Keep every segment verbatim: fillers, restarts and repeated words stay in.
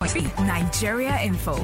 Nigeria Info.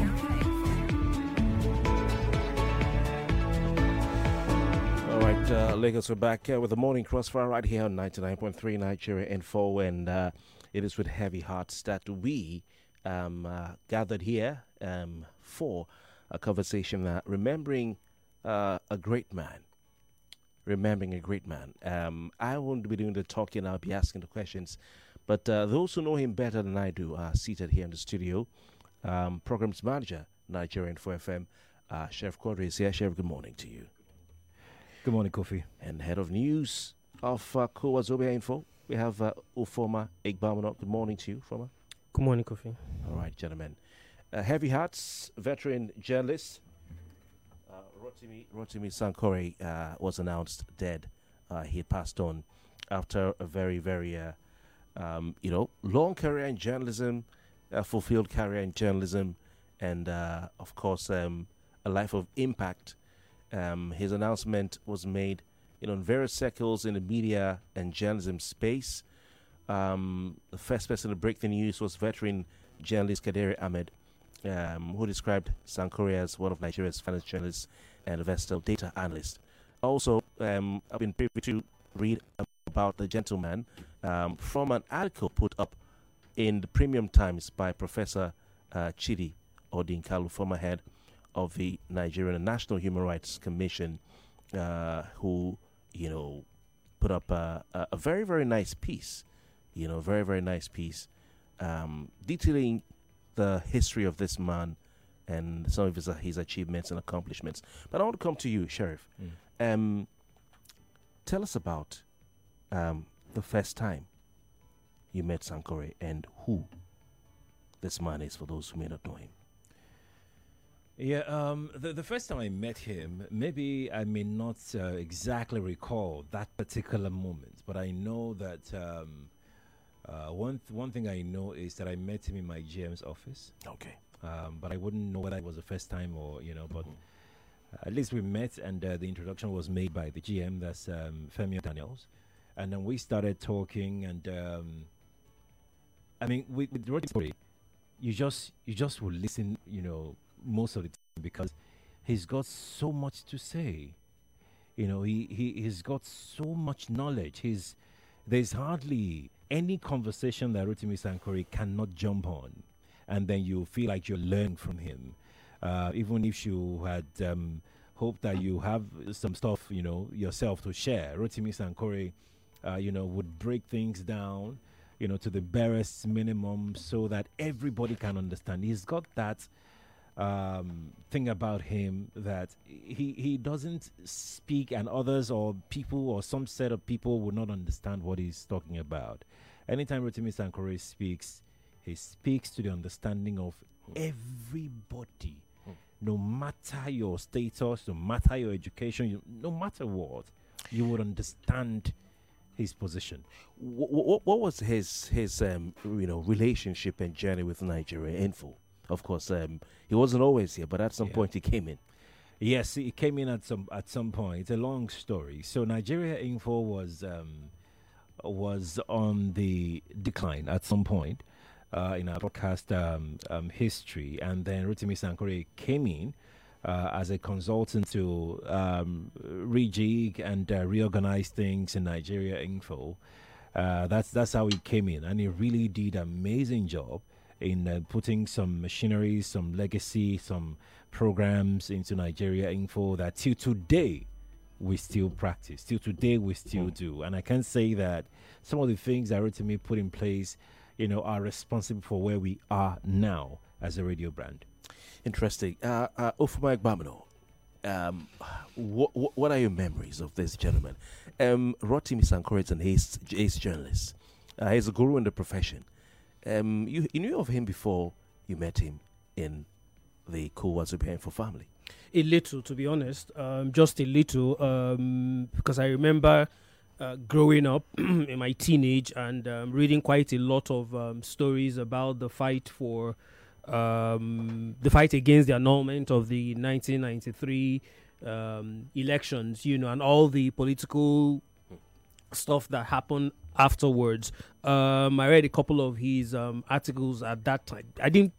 All right, uh, Lagos, we're back uh, with the morning crossfire right here on ninety-nine point three Nigeria Info, and uh, it is with heavy hearts that we um, uh, gathered here um, for a conversation, uh, remembering uh, a great man. Remembering a great man. Um, I won't be doing the talking, I'll be asking the questions. But uh, those who know him better than I do are seated here in the studio. Um, Programs Manager, Nigerian four F M, uh, Sheriff Quadri is here. Sheriff, good morning to you. Good morning, Kofi. And Head of News of uh, Kowazobia Info, we have uh, Ufoma Igbamono. Good morning to you, Ufoma. Good morning, Kofi. All right, gentlemen. Uh, Heavy Hearts, veteran journalist, uh, Rotimi, Rotimi Sankore uh, was announced dead. Uh, he had passed on after a very, very... Uh, Um, you know, long career in journalism, a fulfilled career in journalism, and uh, of course, um, a life of impact. Um, his announcement was made, you know, in various circles in the media and journalism space. Um, the first person to break the news was veteran journalist Kaderi Ahmed, um, who described Sankore as one of Nigeria's finest journalists and versatile data analyst. Also, um, I've been privy to read about the gentleman um, from an article put up in the Premium Times by Professor uh, Chidi Odinkalu, former head of the Nigerian National Human Rights Commission, uh, who, you know, put up a, a, a very, very nice piece, you know, very, very nice piece, um, detailing the history of this man and some of his, uh, his achievements and accomplishments. But I want to come to you, Sheriff. Mm. Um, tell us about Um, the first time you met Sankore and who this man is, for those who may not know him. Yeah, um, the, the first time I met him, maybe I may not uh, exactly recall that particular moment, but I know that um, uh, one th- one thing I know is that I met him in my G M's office. Okay. Um, but I wouldn't know whether it was the first time or, you know, but mm-hmm. at least we met, and uh, the introduction was made by the G M, that's um, Femi Daniels. And then we started talking, and um, I mean, with, with Rodney story, you just you just will listen, you know, most of the time, because he's got so much to say. You know, he he he's got so much knowledge. He's there's hardly any conversation that Rotimi Sankore cannot jump on, and then you feel like you're learning from him, uh, even if you had um, hoped that you have some stuff, you know, yourself to share. Rotimi Sankore, Uh, you know, would break things down, you know, to the barest minimum so that everybody can understand. He's got that um, thing about him that he he doesn't speak, and others or people or some set of people will not understand what he's talking about. Anytime Rotimi Sankore speaks, he speaks to the understanding of everybody, mm. no matter your status, no matter your education, you, no matter what, you would understand his position. What, what, what was his his um, you know relationship and journey with Nigeria Info? Of course, um, he wasn't always here, but at some yeah. point he came in. Yes, he came in at some at some point. It's a long story. So Nigeria Info was um, was on the decline at some point uh, in our broadcast um, um, history, and then Rotimi Sankore came in Uh, as a consultant to um, rejig and uh, reorganize things in Nigeria Info. Uh, that's that's how he came in, and he really did an amazing job in uh, putting some machinery, some legacy, some programs into Nigeria Info that till today we still practice, till today we still mm. do. And I can say that some of the things that Rotimi put in place, you know, are responsible for where we are now as a radio brand. Interesting. Uh, uh, Ufoma Igbamono, um, what, what what are your memories of this gentleman? Um, Rotimi Sankore is an ace, ace journalist. Uh, he's a guru in the profession. Um, you, you knew of him before you met him in the Kowazobia Info family? A little, to be honest. Um, just a little, um, because I remember uh, growing up in my teenage and um, reading quite a lot of um, stories about the fight for um, the fight against the annulment of the nineteen ninety-three um, elections, you know, and all the political stuff that happened afterwards. Um, I read a couple of his um, articles at that time. I didn't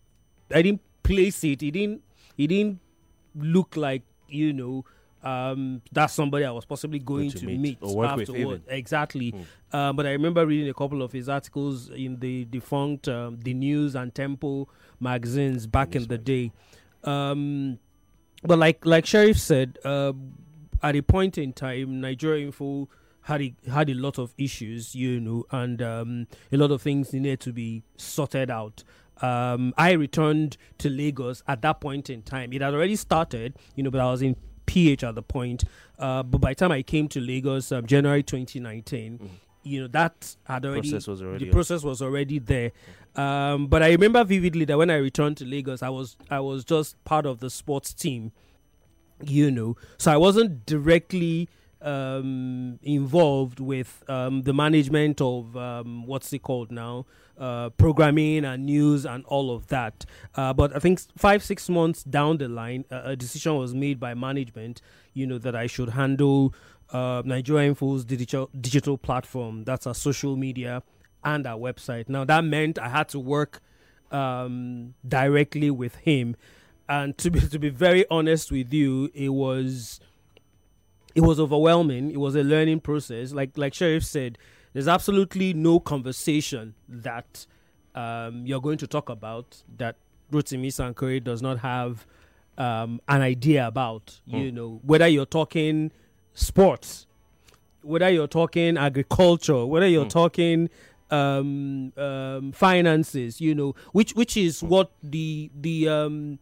I didn't place it. It didn't. It didn't look like, you know, um, that's somebody I was possibly going to to, meet meet, or work with afterward. even. Exactly. Mm. Uh, but I remember reading a couple of his articles in the defunct um, The News and Tempo magazines back in the day. Um, but like like Sheriff said, uh, at a point in time, Nigeria Info had a, had a lot of issues, you know, and um, a lot of things needed to be sorted out. Um, I returned to Lagos at that point in time. It had already started, you know, but I was in P H at the point. Uh, but by the time I came to Lagos, um, January twenty nineteen, mm. you know, that had already, process was already the process was already there. Um, but I remember vividly that when I returned to Lagos, I was I was just part of the sports team, you know, so I wasn't directly um, involved with um, the management of um, what's it called now, uh, programming and news and all of that. Uh, but I think five, six months down the line, uh, a decision was made by management, you know, that I should handle uh, Nigeria Info's digital digital platform. That's our social media and our website. Now that meant I had to work um, directly with him, and to be to be very honest with you, it was. It was overwhelming. It was a learning process. Like like Sheriff said, there's absolutely no conversation that um, you're going to talk about that Rotimi Sankore does not have um, an idea about. Mm. You know, whether you're talking sports, whether you're talking agriculture, whether you're mm. talking um, um, finances. You know, which which is what the the um,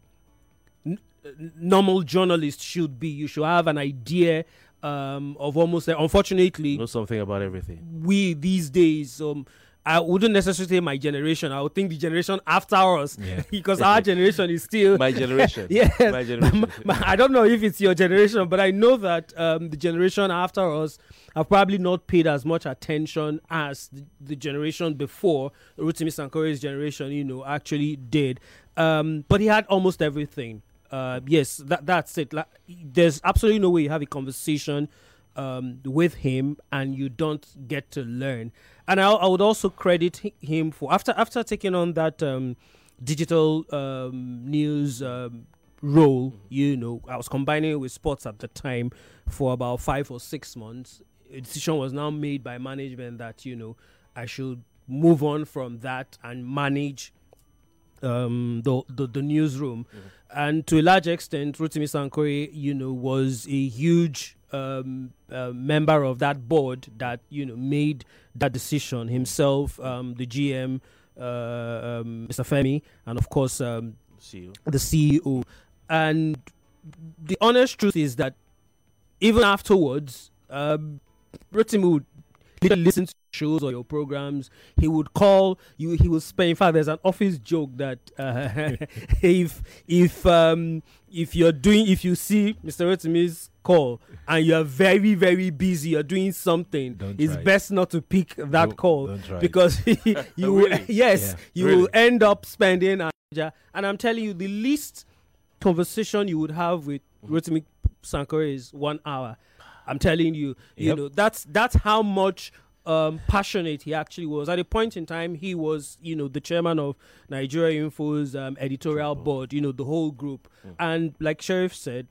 normal journalist should be. You should have an idea um, of almost, uh, unfortunately, know something about everything. We these days, um, I wouldn't necessarily say my generation. I would think the generation after us, yeah. because our generation is still my generation. Yes, my generation. My, my, I don't know if it's your generation, but I know that um, the generation after us have probably not paid as much attention as the, the generation before Rotimi Sankore's generation, you know, actually did. Um, but he had almost everything. Uh, yes, that that's it. Like, there's absolutely no way you have a conversation um, with him and you don't get to learn. And I, I would also credit him for after after taking on that um, digital um, news um, role. You know, I was combining it with sports at the time for about five or six months. A decision was now made by management that, you know, I should move on from that and manage um, the, the the newsroom. Mm-hmm. And to a large extent, Rotimi Sankore, you know, was a huge um, uh, member of that board that, you know, made that decision himself, um, the G M, uh, um, Mister Femi, and of course um, C E O. the C E O. And the honest truth is that even afterwards, um, Rotimi would listen to shows or your programs. He would call you. He would spend. In fact, there's an office joke that uh, if if um, if you're doing if you see Mister Rotimi's call and you're very very busy, you're doing something, don't it's try. best not to pick that don't, don't don't try. because you Oh, really? yes Yeah. you Really? will end up spending. And I'm telling you, the least conversation you would have with Rotimi Sankore is one hour. I'm telling you, you Yep. know, that's that's how much um, passionate he actually was. At a point in time, he was, you know, the chairman of Nigeria Info's um, editorial board, you know, the whole group. Mm. And like Sheriff said,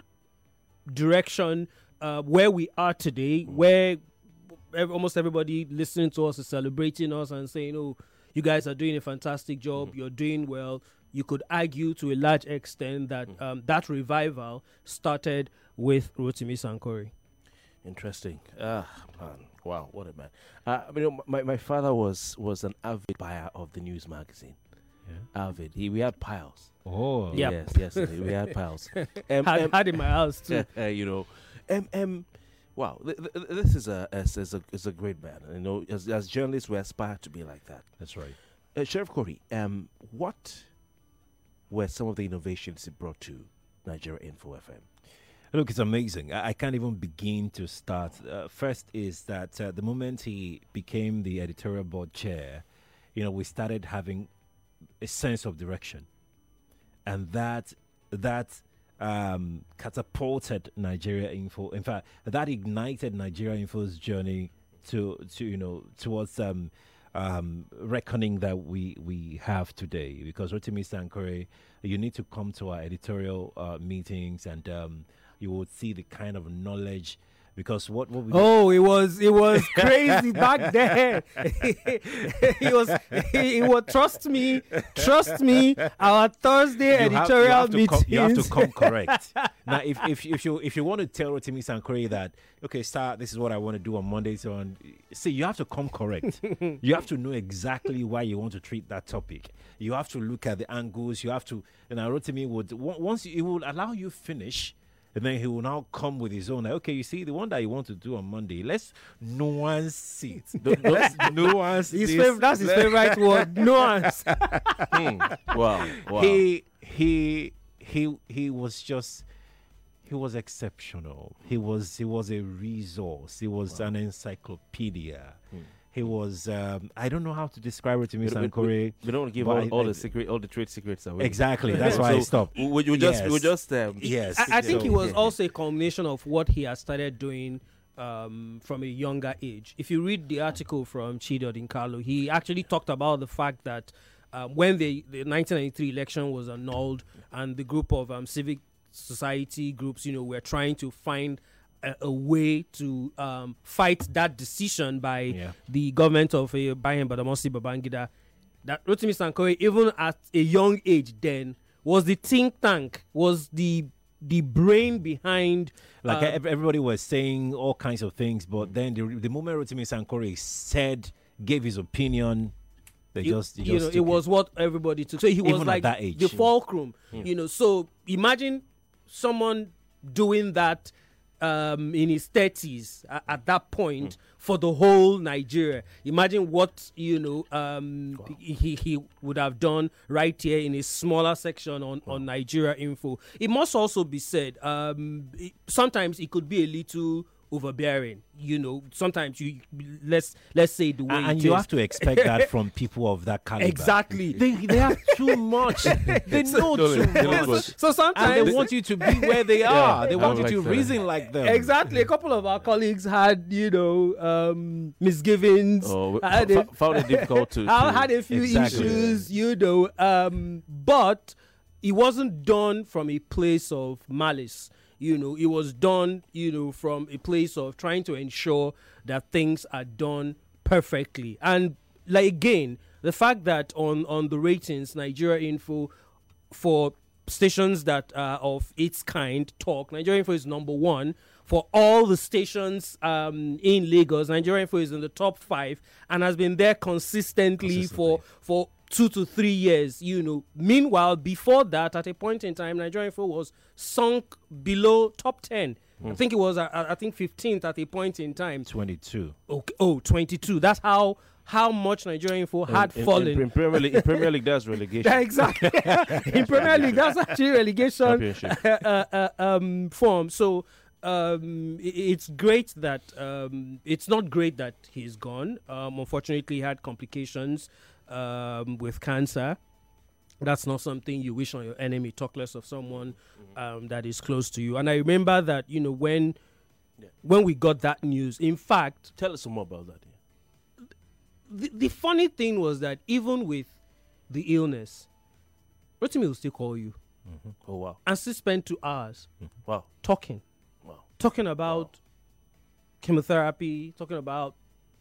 direction, uh, where we are today, mm. where ev- almost everybody listening to us is celebrating us and saying, oh, you guys are doing a fantastic job, mm. you're doing well. You could argue to a large extent that mm. um, that revival started with Rotimi Sankore. Interesting. Ah, man. Wow, what a man. Uh, I mean, my, my father was was an avid buyer of the news magazine. Yeah. Avid. He, we had piles. Oh. Yep. Yes, yes, we had piles. Um, had, um, had in my house too. uh, you know, um, um, wow, th- th- this is a is, is a is a great man. You know, as, as journalists, we aspire to be like that. That's right. Uh, Sheriff Corey, um, what were some of the innovations he brought to Nigeria Info F M? Look, it's amazing. I, I can't even begin to start. Uh, first is that uh, the moment he became the editorial board chair, you know, we started having a sense of direction, and that that um, catapulted Nigeria Info. In fact, that ignited Nigeria Info's journey to to you know towards um, um, reckoning that we we have today. Because Rotimi Sankore, you need to come to our editorial uh, meetings, and um, you will see the kind of knowledge. Because what, what we oh, it was it was crazy back then. He was he, he was trust me, trust me. Our Thursday you have, editorial you have to meetings. come, you have to come correct. Now, if, if if you if you want to tell Rotimi Sankore that, okay, sir, this is what I want to do on Monday, so on, see, you have to come correct. You have to know exactly why you want to treat that topic. You have to look at the angles. You have to. And Rotimi would once he will allow you finish. And then he will now come with his own. Like, okay, you see, the one that you want to do on Monday, let's nuance it. Don't, don't nuance His this. fav- that's his favorite word, nuance. Hmm. Wow. Wow. He he he he was just he was exceptional. He was he was a resource. He was an encyclopedia. Hmm. He was um, I don't know how to describe it to me, We, we, Sankore. we, we don't give but all, I- all I- the secret, all the trade secrets away. Exactly. That's why I So, stopped. We, we just, we Yes. just, um, Yes. I, I think So- it was also a combination of what he had started doing um, from a younger age. If you read the article from Chido Dinkalo, he actually talked about the fact that um, when the, the nineteen ninety-three election was annulled and the group of um, civic society groups, you know, were trying to find a, a way to um, fight that decision by Yeah. the government of uh, Bayan Badamosi Babangida, that Rotimi Sankore, even at a young age then, was the think tank, was the the brain behind. Like uh, ev- everybody was saying all kinds of things, but then the, the moment Rotimi Sankore said, gave his opinion, they you, just, they you just know, took it was what everybody took. So he was Even at like that age. the fulcrum, you know. So imagine someone doing that um, in his thirties at, at that point for the whole Nigeria. Imagine what, you know, um, he, he would have done right here in a smaller section on, on Nigeria Info. It must also be said, um, it, sometimes it could be a little overbearing, you know. Sometimes you let's let's say the way And, and it you is. have to expect that from people of that caliber. Exactly. They, they have too much. They know Totally, too totally. much. So And sometimes they want you to be where they are. They I want you like to that. reason like them. exactly, a couple of our colleagues had, you know, um, misgivings. Oh, had, f- a, found it difficult to. I to had a few Exactly. issues, you know, um, but it wasn't done from a place of malice. You know, it was done, you know, from a place of trying to ensure that things are done perfectly. And like again, the fact that on on the ratings, Nigeria Info, for stations that are of its kind talk, Nigeria Info is number one. For all the stations um, in Lagos, Nigeria Info is in the top five and has been there consistently, for for two to three years. You know, meanwhile, before that, at a point in time, Nigeria Info was sunk below top ten. I think it was, uh, I think, fifteenth at a point in time. twenty-two. Okay. Oh, twenty-two. That's how how much Nigeria Info had in, fallen. In, in, Premier League, in Premier League, that's relegation. Yeah, exactly. In Premier League, that's actually relegation Championship. uh, uh, um, form. So um, i- it's great that um, it's not great that he's gone. Um, unfortunately, he had complications um, with cancer. That's not something you wish on your enemy. Talk less of someone um, that is close to you. And I remember that, you know, when Yeah. when we got that news. In fact, Tell us some more about that. Yeah. the, the funny thing was that even with the illness, Rotimi will still call you Oh wow, and still spend two hours wow, talking, wow. talking about chemotherapy, talking about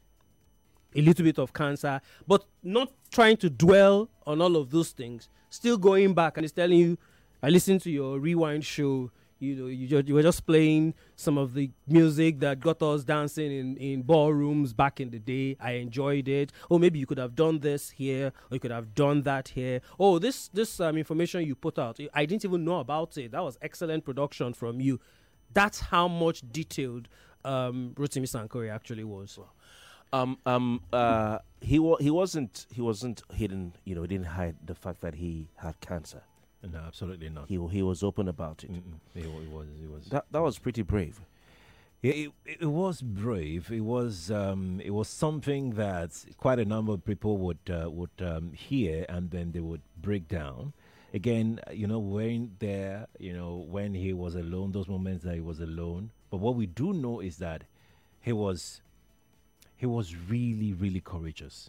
a little bit of cancer, but not trying to dwell on all of those things. Still going back and he's telling you, I listened to your rewind show. You know, you, ju- you were just playing some of the music that got us dancing in, in ballrooms back in the day. I enjoyed it. Oh, maybe you could have done this here, or you could have done that here. Oh, this this um, information you put out, I didn't even know about it. That was excellent production from you. That's how much detailed um, Rotimi Sankore actually was. Um, um, uh, he wa- he wasn't he wasn't hidden. You know, he didn't hide the fact that he had cancer. No, absolutely not. He he was open about it. Mm-mm. It, wa- it was. It was. That that was pretty brave. It, it, it was brave. It was um, it was something that quite a number of people would uh, would um, hear and then they would break down. Again, uh, you know, we weren't there, you know, when he was alone, those moments that he was alone. But what we do know is that he was he was really, really courageous.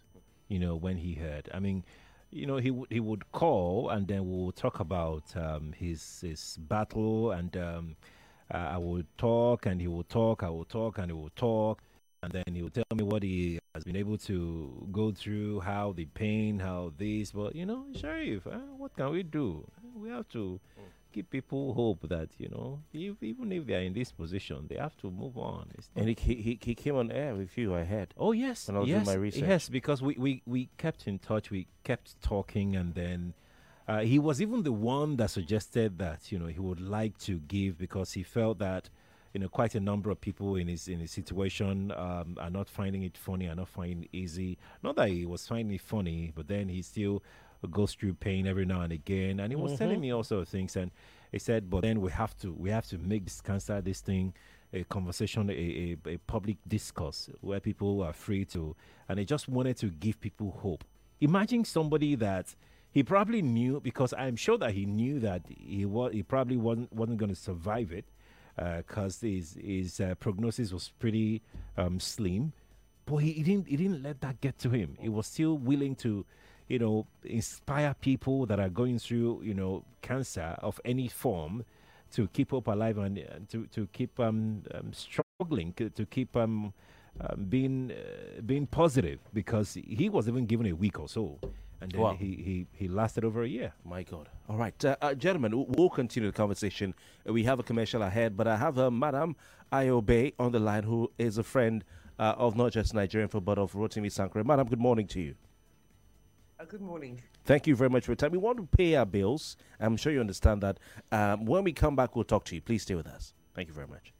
you know, when he heard. I mean, you know, he would he would call, and then we'll talk about um, his his battle, and um, uh, I would talk, and he would talk, I would talk, and he would talk, and then he would tell me what he has been able to go through, how the pain, how this. But you know, Sheriff, uh, what can we do? We have to give people hope that, you know, if, even if they are in this position, they have to move on. It's And he, he he came on air with you, I heard. Oh yes, When I was yes, doing my research. yes. Because we, we, we kept in touch, we kept talking, and then uh, he was even the one that suggested that, you know, he would like to give, because he felt that, you know, quite a number of people in his in his situation um, are not finding it funny, are not finding it easy. Not that he was finding it funny, but then he still goes through pain every now and again. And he was Mhm. telling me all sort of things, and he said, but then we have to we have to make this cancer, this thing, a conversation, a, a, a public discourse where people are free to, and he just wanted to give people hope. Imagine somebody that he probably knew, because I'm sure that he knew that he was he probably wasn't wasn't going to survive it, because his his uh, prognosis was pretty um, slim, but he, he didn't he didn't let that get to him. He was still willing to, you know, inspire people that are going through, you know, cancer of any form, to keep hope alive, and, and to to keep um, um struggling, to, to keep um, um being uh, being positive, because he was even given a week or so, and then Wow. he, he he lasted over a year. My God. All right. Uh, uh, gentlemen, we'll, we'll continue the conversation. Uh, we have a commercial ahead, but I have uh, Madam Ayobe on the line, who is a friend uh, of not just Nigerian football, but of Rotimi Sankore. Madam, good morning to you. Uh, good morning. Thank you very much for your time. We want to pay our bills. I'm sure you understand that. Um, when we come back, we'll talk to you. Please stay with us. Thank you very much.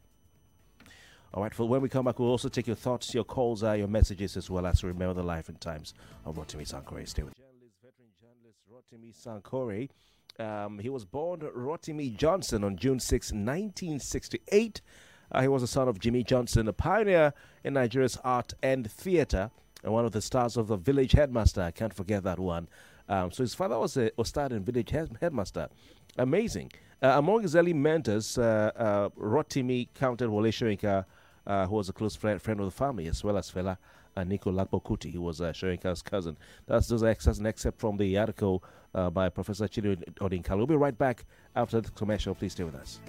All right, for when we come back, we'll also take your thoughts, your calls, uh, your messages, as well as remember the life and times of Rotimi Sankore. Stay with journalist, veteran journalist Rotimi Sankore. Um, he was born Rotimi Johnson on June sixth, nineteen sixty-eight. Uh, he was the son of Jimmy Johnson, a pioneer in Nigeria's art and theater, and one of the stars of the Village Headmaster. I can't forget that one. Um, so his father was a was starred in Village Head- Headmaster. Amazing. Uh, among his early mentors, uh, uh, Rotimi counted Wole Soyinka, uh, who was a close friend, friend of the family, as well as Fela and Nico Lakpo Kuti, who was uh, Soyinka's cousin. That's those are excerpts, an excerpt from the article uh, by Professor Chidi Odinkala. We'll be right back after the commercial. Please stay with us.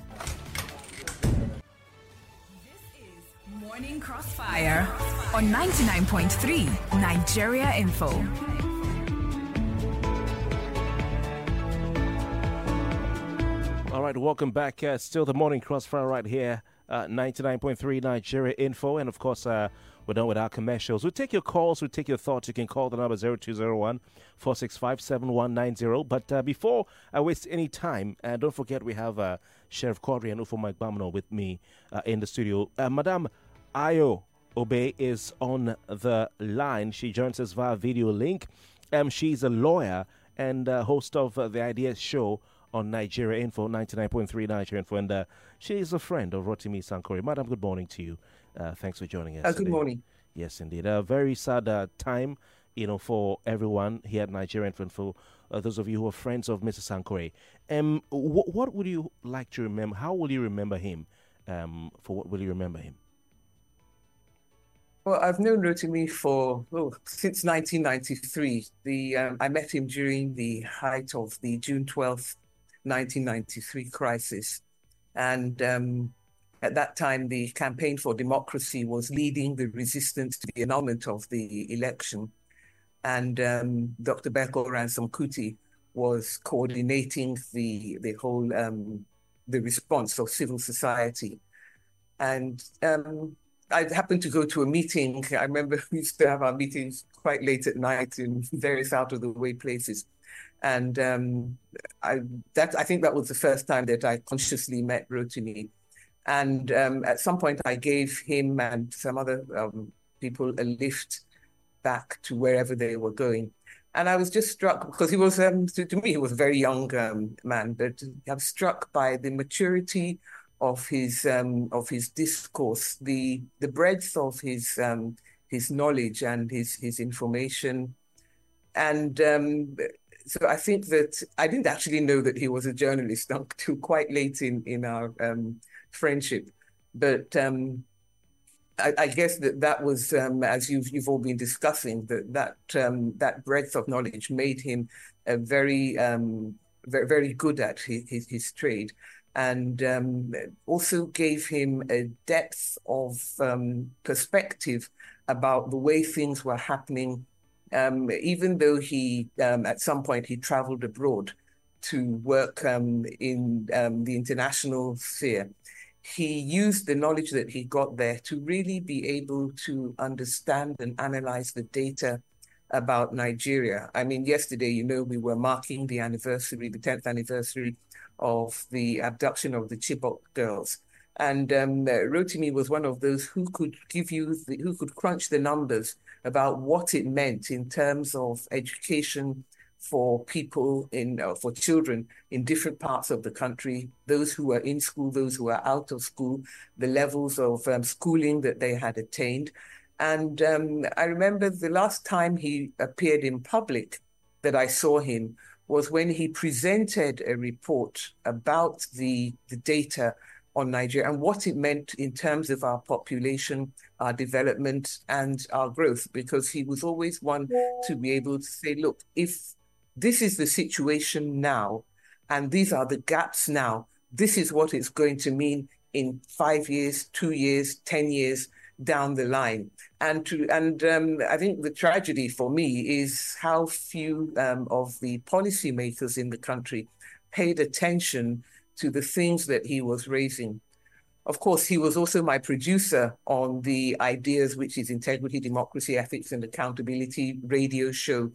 Morning Crossfire on ninety-nine point three Nigeria Info. All right, welcome back. Uh, still the Morning Crossfire right here, uh, ninety-nine point three Nigeria Info. And of course, uh, we're done with our commercials. We'll take your calls, we'll take your thoughts. You can call the number zero two zero one, four six five, seven one nine zero. But uh, before I waste any time, uh, don't forget we have uh, Sheriff Quadri and Ufo Mike Bamino with me uh, in the studio. Uh, Madam Ayo Obe is on the line. She joins us via video link. Um, she's a lawyer and uh, host of uh, the Ideas Show on Nigeria Info, ninety-nine point three Nigeria Info. And uh, she is a friend of Rotimi Sankore. Madam, good morning to you. Uh, thanks for joining us. Uh, good today. morning. Yes, indeed. A very sad uh, time, you know, for everyone here at Nigeria Info, and for uh, those of you who are friends of Mister Sankore. Um, wh- what would you like to remember? How will you remember him? Um, for what will you remember him? Well, I've known Rotimi for oh, since nineteen ninety-three. The um, I met him during the height of the June twelfth, nineteen ninety-three crisis, and um, at that time, the Campaign for Democracy was leading the resistance to the annulment of the election, and um, Doctor Beko Ransom Kuti was coordinating the the whole um, the response of civil society, and. Um, I happened to go to a meeting. I remember we used to have our meetings quite late at night in various out of the way places. And um, I that I think that was the first time that I consciously met Rotimi. And um, at some point I gave him and some other um, people a lift back to wherever they were going. And I was just struck because he was, um, to, to me, he was a very young um, man, but I was struck by the maturity of his um, of his discourse, the the breadth of his um, his knowledge and his his information, and um, so I think that I didn't actually know that he was a journalist until quite late in in our um, friendship, but um, I, I guess that that was, um, as you've you've all been discussing, that that um, that breadth of knowledge made him a very um, very very good at his his, his trade, and um, also gave him a depth of um, perspective about the way things were happening. Um, even though he um, at some point he traveled abroad to work um, in um, the international sphere, he used the knowledge that he got there to really be able to understand and analyze the data about Nigeria. I mean, yesterday, you know, we were marking the anniversary, the tenth anniversary of the abduction of the Chibok girls. And um, Rotimi was one of those who could give you, the, who could crunch the numbers about what it meant in terms of education for people in, uh, for children in different parts of the country, those who were in school, those who were out of school, the levels of um, schooling that they had attained. And um, I remember the last time he appeared in public that I saw him was when he presented a report about the, the data on Nigeria and what it meant in terms of our population, our development, and our growth, because he was always one to be able to say, look, if this is the situation now, and these are the gaps now, this is what it's going to mean in five years, two years, ten years down the line. And to, and um, I think the tragedy for me is how few um, of the policymakers in the country paid attention to the things that he was raising. Of course, he was also my producer on the Ideas, which is Integrity, Democracy, Ethics, and Accountability radio show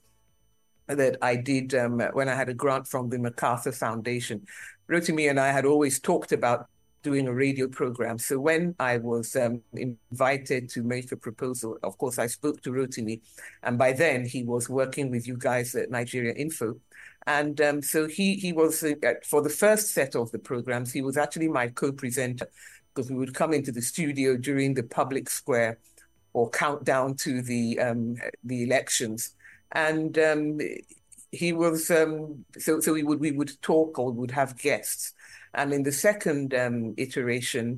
that I did um, when I had a grant from the MacArthur Foundation. Rotimi and I had always talked about doing a radio program. So when I was um, invited to make a proposal, of course, I spoke to Rotimi. And by then, he was working with you guys at Nigeria Info. And um, so he, he was, uh, for the first set of the programs, he was actually my co-presenter, because we would come into the studio during the public square or countdown to the, um, the elections. And um, he was, um, so so we would we would talk or would have guests. And in the second um, iteration,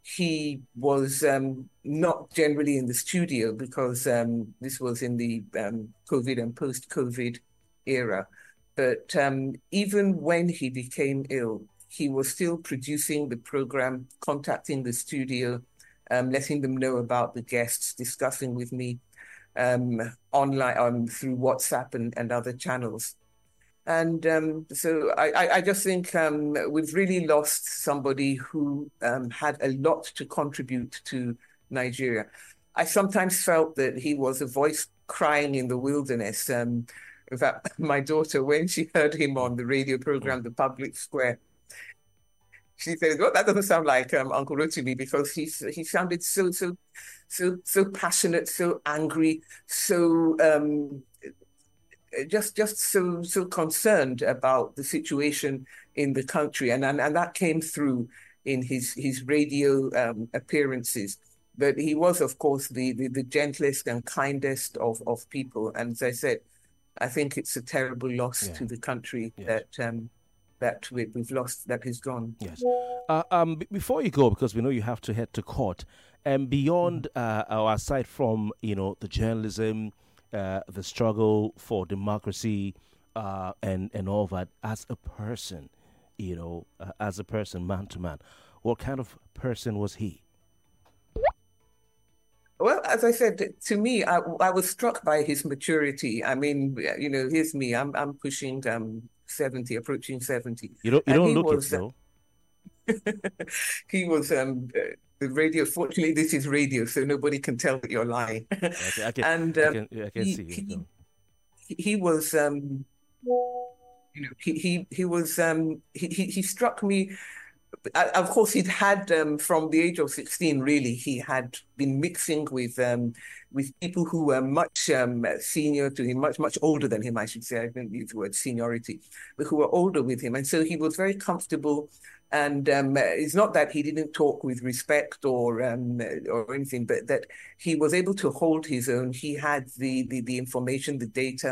he was um, not generally in the studio because um, this was in the um, COVID and post-COVID era. But um, even when he became ill, he was still producing the program, contacting the studio, um, letting them know about the guests, discussing with me um, online um, through WhatsApp and, and other channels. And um, so I, I just think um, we've really lost somebody who um, had a lot to contribute to Nigeria. I sometimes felt that he was a voice crying in the wilderness. Um, in fact, my daughter, when she heard him on the radio program, The Public Square, she said, "Well, that doesn't sound like um, Uncle Rotimi," because he he sounded so so so so passionate, so angry, so um, just just so so concerned about the situation in the country, and and, and that came through in his his radio um, appearances. But he was, of course, the, the the gentlest and kindest of of people. And as I said, I think it's a terrible loss yeah. to the country yes. that. Um, that we, we've lost, that is gone. Yes. Uh, um, b- before you go, because we know you have to head to court, and beyond, uh, or aside from, you know, the journalism, uh, the struggle for democracy, uh, and, and all that, as a person, you know, uh, as a person, man to man, what kind of person was he? Well, as I said, to me, I, I was struck by his maturity. I mean, you know, here's me, I'm, I'm pushing... Um, seventy, approaching seventy. You don't, you don't look was, it, though. He was, um, uh, the radio, fortunately, this is radio, so nobody can tell that you're lying. Okay, I can, and um, I can, I can he, see you. He, he was, um, you know, he, he, he was, um, he, he, he struck me. Uh, of course, he'd had, um, from the age of sixteen, really, he had been mixing with um, with people who were much um, senior to him, much, much older than him, I should say. I don't use the word seniority, but who were older with him. And so he was very comfortable. And um, it's not that he didn't talk with respect or um, or anything, but that he was able to hold his own. He had the, the, the information, the data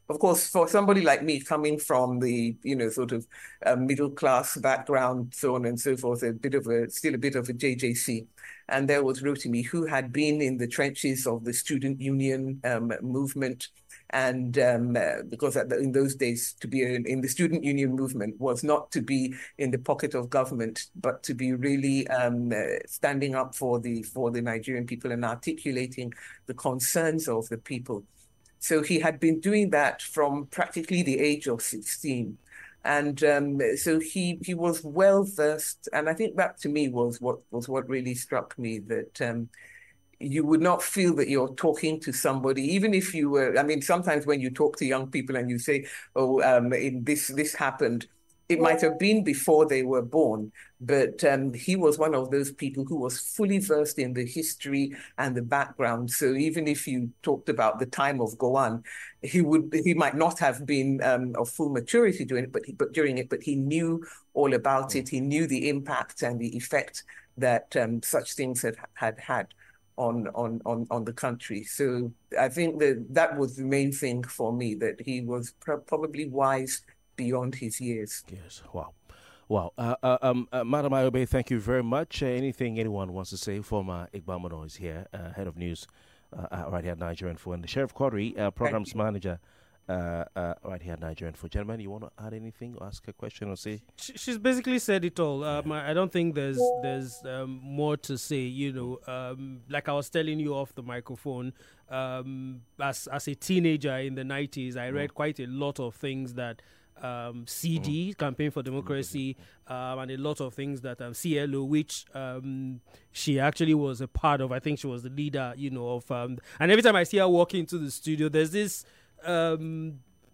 of course, for somebody like me coming from the, you know, sort of uh, middle class background, so on and so forth, a bit of a, still a bit of a J J C. And there was Rotimi, who had been in the trenches of the student union um, movement. And um, uh, because at the, in those days, to be in, in the student union movement was not to be in the pocket of government, but to be really um, uh, standing up for the for the Nigerian people and articulating the concerns of the people. So he had been doing that from practically the age of sixteen. And um, so he he was well versed. And I think that to me was what was what really struck me, that um, you would not feel that you're talking to somebody, even if you were, I mean, sometimes when you talk to young people and you say, oh, um, in this, this happened, it might have been before they were born, but um, he was one of those people who was fully versed in the history and the background. So even if you talked about the time of Gowon, he would, he might not have been um, of full maturity doing it, but, he, but during it, but he knew all about it. He knew the impact and the effect that um, such things had had. had. On, on, on, on the country. So I think that that was the main thing for me, that he was pr probably wise beyond his years. Yes, wow. Wow. Uh, uh, um, uh, Madam Ayobe, thank you very much. Uh, anything anyone wants to say? Former Iqbal Mono is here, uh, head of news uh, right here at Nigerian Info, and the Sheriff Quadri, uh, programs manager uh, uh, right here at Nigerian Info. Gentlemen, you want to add anything or ask a question or say? She, she's basically said it all. Um, I, I don't think there's there's um, more to say. You know, um, like I was telling you off the microphone, um, as as a teenager in the nineties, I read mm. quite a lot of things that um, C D, mm. Campaign for Democracy, um, and a lot of things that um, C L O, which um, she actually was a part of. I think she was the leader, you know, of. Um, and every time I see her walk into the studio, there's this um,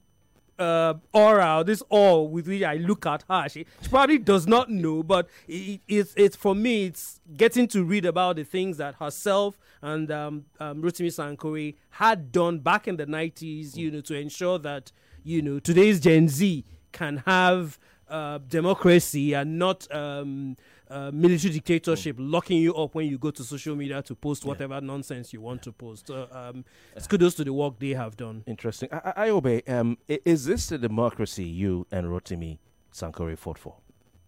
uh, aura, this awe with which I look at her. She, she probably does not know, but it, it's it's for me, it's getting to read about the things that herself and um, um, Rotimi Sankore had done back in the nineties, you know, to ensure that, you know, today's Gen Z can have uh, democracy and not um, uh, military dictatorship mm. locking you up when you go to social media to post yeah. whatever nonsense you want to post. So, um, it's kudos to the work they have done. Interesting. I, I obey. Um, is this the democracy you and Rotimi Sankore fought for?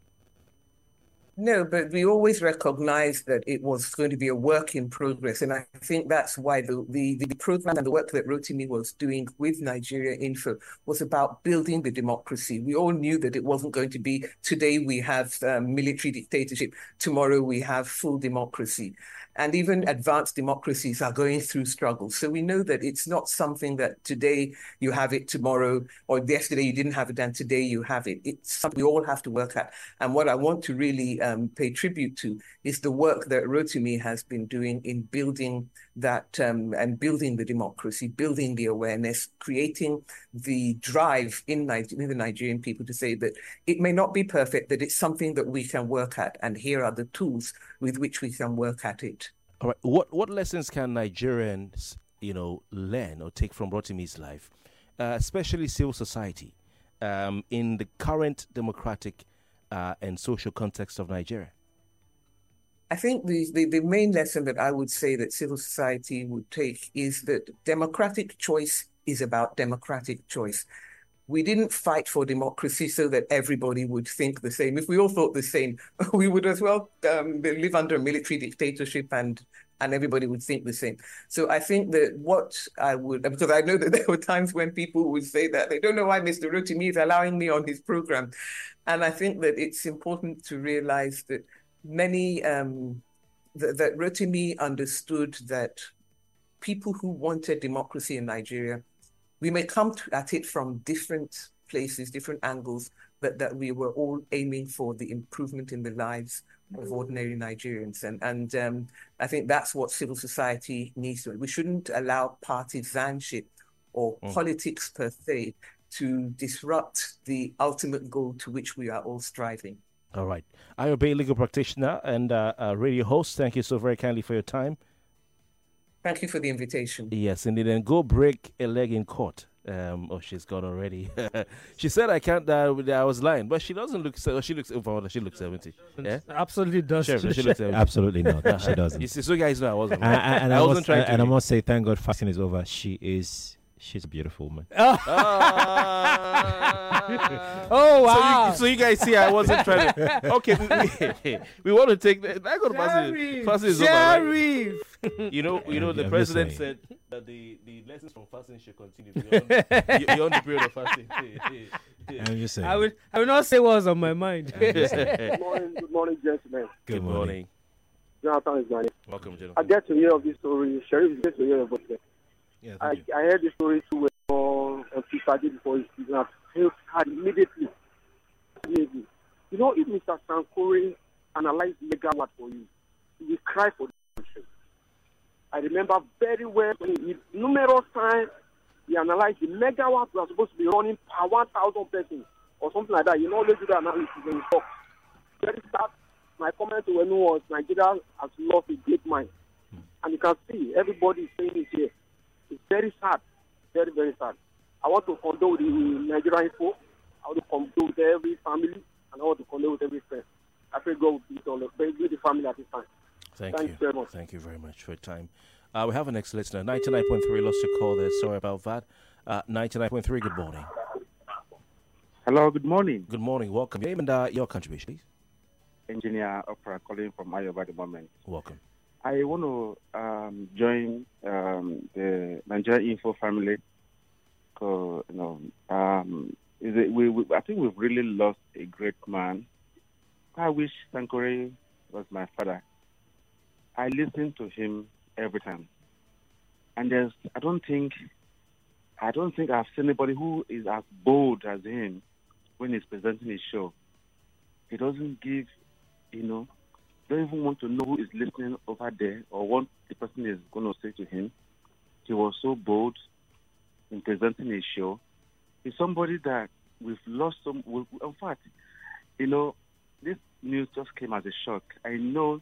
No, but we always recognized that it was going to be a work in progress. And I think that's why the, the, the program and the work that Rotimi was doing with Nigeria Info was about building the democracy. We all knew that it wasn't going to be, today we have um, military dictatorship, tomorrow we have full democracy. And even advanced democracies are going through struggles. So we know that it's not something that today you have it, tomorrow, or yesterday you didn't have it, and today you have it. It's something we all have to work at. And what I want to really um, pay tribute to is the work that Rotimi has been doing in building that um, and building the democracy, building the awareness, creating the drive in, Niger in the Nigerian people to say that it may not be perfect, that it's something that we can work at, and here are the tools with which we can work at it. All right. What what lessons can Nigerians, you know, learn or take from Rotimi's life, uh, especially civil society, um, in the current democratic uh, and social context of Nigeria? I think the, the, the main lesson that I would say that civil society would take is that democratic choice is about democratic choice. We didn't fight for democracy so that everybody would think the same. If we all thought the same, we would as well um, live under a military dictatorship and and everybody would think the same. So I think that what I would, because I know that there were times when people would say that they don't know why Mister Rotimi is allowing me on his program. And I think that it's important to realize that many, um, th that Rotimi understood that people who wanted democracy in Nigeria, we may come to, at it from different places, different angles, but that we were all aiming for the improvement in the lives of ordinary Nigerians. And, and um, I think that's what civil society needs to do. We shouldn't allow partisanship or mm. politics per se to disrupt the ultimate goal to which we are all striving. All right. Ayobe, legal practitioner and uh, uh, radio host, thank you so very kindly for your time. Thank you for the invitation. Yes, indeed. And go break a leg in court. Um, oh, she's gone already. She said I can't. Uh, I was lying, but she doesn't look. So she looks. Oh, she looks seventy. Yeah, absolutely does. Sheriff, she looks seventy. Absolutely not. She doesn't. You see, so guys know I wasn't. And, and, and I, I wasn't must, trying to. And I must say, thank God, fasting is over. She is she's a beautiful woman. Ah. Oh, wow. So you, so you guys see, I wasn't trying to. Okay, we, we want to take the. I got to pass it. Pass it is over, right? Sheriff. You know, you know, I'm the just president saying. said that the, the lessons from fasting should continue beyond, beyond the period of fasting. I'm just saying. I will. I will not say what's on my mind. Good morning, good morning, gentlemen. Good morning. Jonathan is my name. Welcome, gentlemen. I get to hear of this story. Sheriff is get to hear about it. Yeah, I, thank you. I heard the story too well on Twitter before his season. I felt hard immediately. Immediately. You know, if Mister Sankore analyzed megawatt for you, he will cry for the country. I remember very well when he, numerous times he analyzed the megawatt we are supposed to be running per one thousand persons or something like that. You know, always do the analysis when he talks. Very sad. My comment to Wenu was Nigeria has lost a great mind. And you can see everybody is saying it here. It's very sad. Very, very sad. I want to condole the Nigerian info. I want to condole with every family. And I want to condole with every friend. I pray God will be all of the family at this time. Thank Thank you. you very much. Thank you very much for your time. Uh, we have an next listener. ninety-nine point three, lost your call there. Sorry about that. Uh, ninety-nine point three, good morning. Hello, good morning. Good morning. Welcome. Your name and uh, your contribution, please. Engineer Opera calling from Ayoba at the moment. Welcome. I want to um, join um, the Nigeria Info family. So, you know, um, is it, we, we, I think we've really lost a great man. I wish Sankore was my father. I listen to him every time, and there's I don't think I don't think I've seen anybody who is as bold as him when he's presenting his show. He doesn't give, you know, don't even want to know who is listening over there or what the person is going to say to him. He was so bold in presenting his show. He's somebody that we've lost some. We, in fact, you know, this news just came as a shock. I know,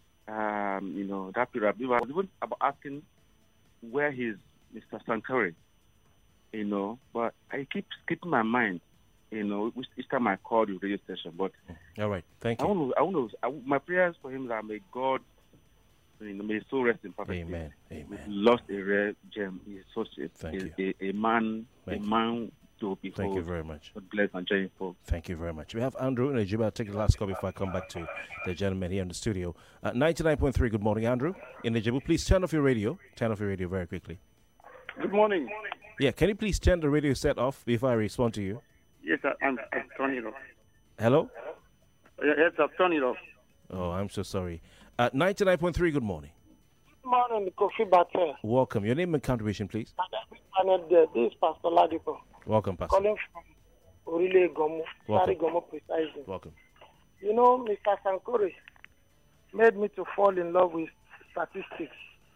um, you know, that period. I was even about asking where is Mister Sankore, you know, but I keep skipping my mind. You know, each time I call the radio station, but all right, thank you. I want to, I want to, I, my prayers for him that may God, you know, may his soul rest in perfect peace. Amen. Amen. We've lost a rare gem. He's such a, Thank a, a, a man, Thank a you. man to behold. Thank you very much. God bless Nigeria Info. Thank you very much. We have Andrew in Nigeria. I'll take the last call before I come back to the gentleman here in the studio. Uh, ninety-nine point three, good morning, Andrew. In Nigeria, please turn off your radio. Turn off your radio very quickly. Good morning. Yeah, can you please turn the radio set off before I respond to you? Yes, I, I'm, I'm turning it off. Hello? Yes, I've turned it off. Oh, I'm so sorry. Uh, ninety-nine point three, good morning. Good morning, Kofi Batte. Welcome. Your name and contribution, please. And this is Pastor Ladipo. Welcome, Pastor. Calling from Orile Gomo. Welcome. Sorry, Gomo precisely. Welcome. You know, Mister Sankore made me to fall in love with statistics.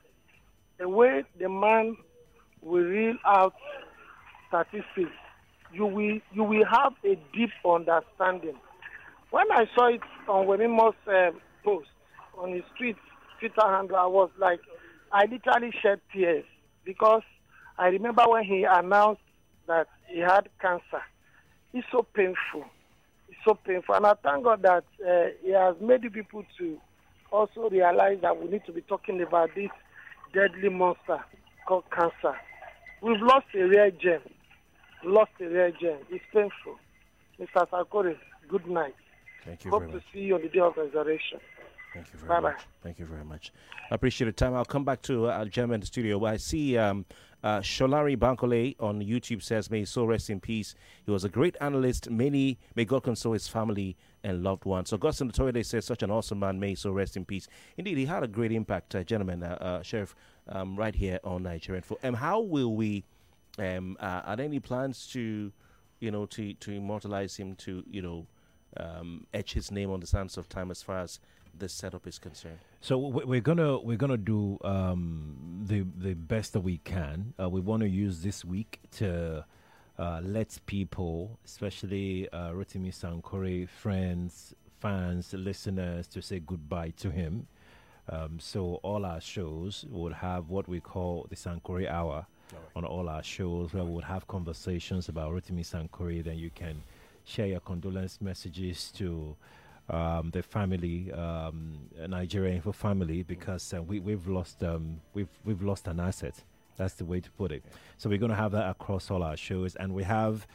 The way the man will reel out statistics, you will you will have a deep understanding. When I saw it on Wenimo's uh, post on his tweet, Twitter handle, I was like, I literally shed tears because I remember when he announced that he had cancer. It's so painful. It's so painful. And I thank God that uh, he has made people to also realize that we need to be talking about this deadly monster called cancer. We've lost a rare gem. Lost a rare gem. It's painful. Mister Sankore, good night. Thank you Hope very to much. see you on the day of resurrection. Thank you very Bye-bye. much. Thank you very much. I appreciate the time. I'll come back to uh, our gentleman in the studio. Where I see um, uh, Sholari Bankole on YouTube says, may his soul rest in peace. He was a great analyst. Many, may God console his family and loved ones. Augustine Otoyede says, such an awesome man. May his soul rest in peace. Indeed, he had a great impact, uh, gentlemen, uh, uh, Sheriff, um, right here on Nigerian Info. And how will we, um, uh, are there any plans to, you know, to, to immortalize him, to, you know, um, etch his name on the sands of time as far as this setup is concerned? So we- we're gonna we're gonna do um, the the best that we can. Uh, we want to use this week to uh, let people, especially uh, Rotimi Sankore friends, fans, listeners, to say goodbye to him. Um, so all our shows will have what we call the Sankore Hour on all our shows, where we'll have conversations about Rotimi Sankore. Then you can share your condolence messages to um, the family, um, Nigeria Info family, because uh, we we've lost um, we've we've lost an asset, That's the way to put it. So we're going to have that across all our shows, and we have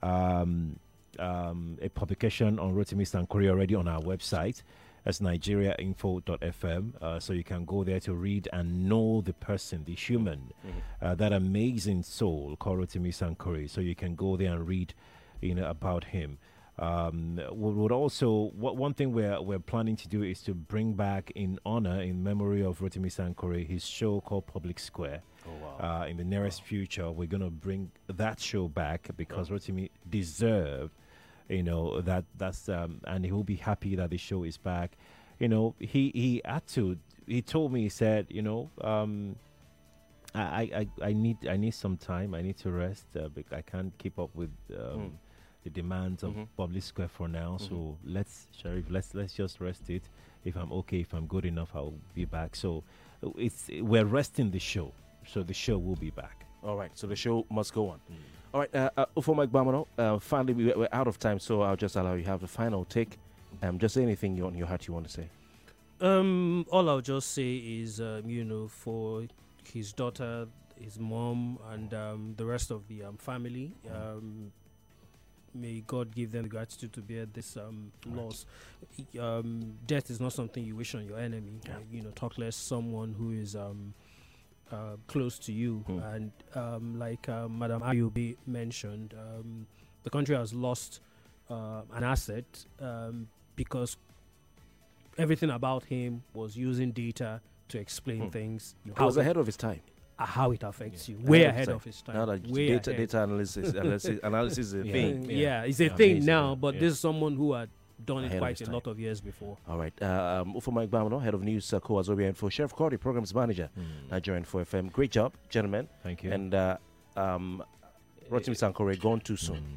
um, um, a publication on Rotimi Sankore already on our website. That's nigeria info dot f m. Uh, so you can go there to read and know the person, the human, Mm-hmm. uh, that amazing soul called Rotimi Sankore. So you can go there and read, you know, about him. Um, we would also, what one thing we're we're planning to do is to bring back in honor, in memory of Rotimi Sankore, his show called Public Square. Oh, wow. Uh, in the nearest Wow. future, we're going to bring that show back because Rotimi deserved, you know, that that's um, and he will be happy that the show is back. You know, he he had to. He told me, he said, you know, um, I, I I need I need some time. I need to rest. Uh, bec- I can't keep up with um, Mm. the demands of Mhm. Public Square for now. Mhm. So let's, Sharif, let's let's just rest it. If I'm okay, if I'm good enough, I'll be back. So uh, it's we're resting the show. So the show will be back. All right, so the show must go on. All right, uh, uh, Ufo Mike Bamano, uh, finally, we, we're out of time, so I'll just allow you to have the final take. Um, just anything you on your heart you want to say. Um, all I'll just say is, um, you know, for his daughter, his mom, and um, the rest of the um, family, um, may God give them the gratitude to bear this um, loss. Um, death is not something you wish on your enemy. Yeah. Uh, you know, talk less someone who is um, uh, close to you. Mm. And um, like uh, Madam Ayubi mentioned, um, the country has lost uh, an asset um, because everything about him was using data to explain Hmm. things. You know, He was how, ahead of his time. uh, how it affects you. Ahead Way of ahead his of his time. Now that Way data, ahead. data analysis, analysis, analysis is a Yeah. thing. Yeah, Yeah. it's a Yeah. thing Amazing, now, yeah. but Yeah. this is someone who had done Ahead it of quite his a lot of years before. All right. Uh, um, Ufo Mike Bamano, head of news, uh, Co-Azobia Info, Sheriff Cordy, programs manager, Mm. Nigerian four F M. Great job, gentlemen. Thank you. And uh, um, Rotimi Sankore, gone too soon. Mm.